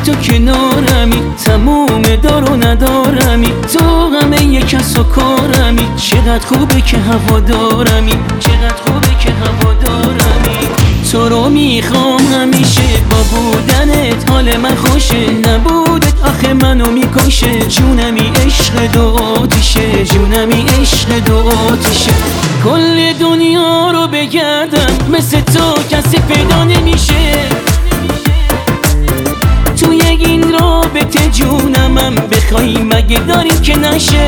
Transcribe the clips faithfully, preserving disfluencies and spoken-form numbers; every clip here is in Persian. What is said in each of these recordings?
تو کنارمی، تموم دار و ندارمی، تو همه یک کس و کارمی. چقدر خوبه که هوادارمی، چقدر خوبه که هوادارمی. تو رو میخوام همیشه، با بودنت حال من خوشه، نبودت آخه منو میکشه. جونمی عشق دو آتیشه، جونمی عشق دو آتیشه. کل دنیا رو بگردم مثل تو کسی پیدا نمیشه. تو یک این رابطه جونمم بخوای مگه داری که نشه.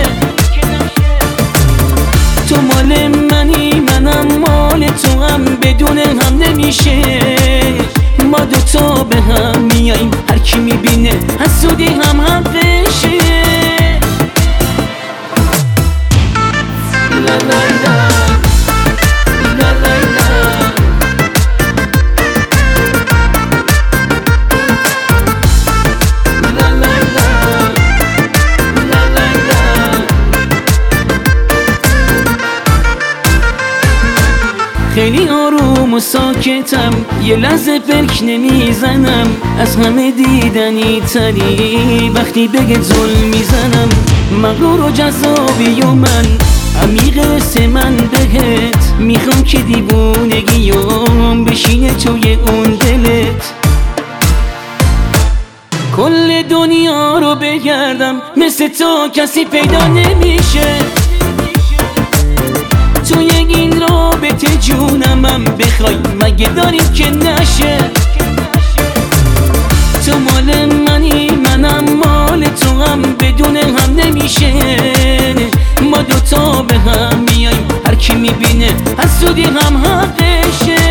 تو مال منی منم مال تو، هم بدون هم نمیشه. ما دوتا به هم میاییم، هر کی میبینه حسودی هم حقشه. لا لا لا لا لا لا. خیلی آروم و ساکتم، یه لحظه فکر نمیزنم. از همه دیدنی تری وقتی بگه ظلم میزنم. مغرور و جذابی و من عمیق سه من بهت میخوام که دیوونگیام بشینه توی اون دلت. کل دنیا رو بگردم مثل تو کسی پیدا نمیشه. تو یک این رابطه جونمم بخوای مگه داری که نشه. تو مال منی منم مال تو، هم بدون هم نمیشه. ما دوتا به هم میاییم، هر کی میبینه حسودی هم حقشه.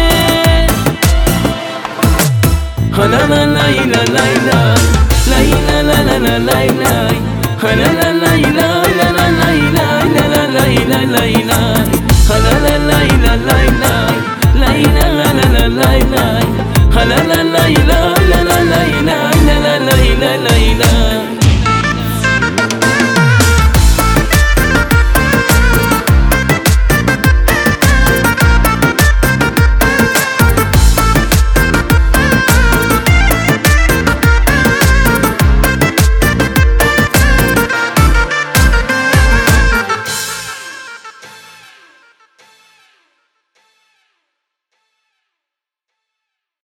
لا لا لا لا لا لا لا لا لا لا لا لا لا لا.